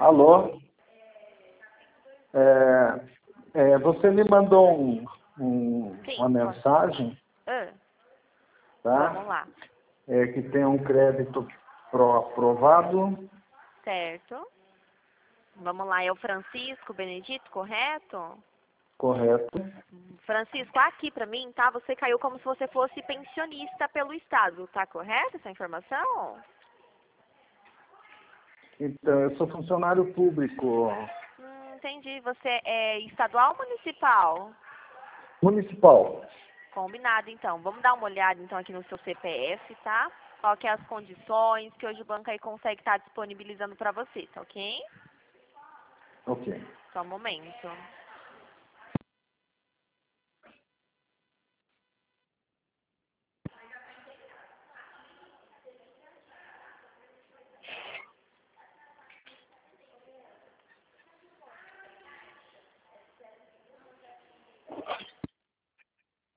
Alô? Você me mandou Sim, uma mensagem, tá? Vamos lá. Que tem um crédito aprovado. Certo. Vamos lá, é o Francisco Benedito, correto? Correto. Francisco, aqui pra mim, tá? Você caiu como se você fosse pensionista pelo Estado, tá correto essa informação? Então, eu sou funcionário público Entendi. Você é estadual ou municipal? municipal. Combinado, então. Vamos dar uma olhada, então, aqui no seu CPF, tá? Qual que é as condições que hoje o banco aí consegue estar disponibilizando pra você, tá ok? Ok. Só um momento.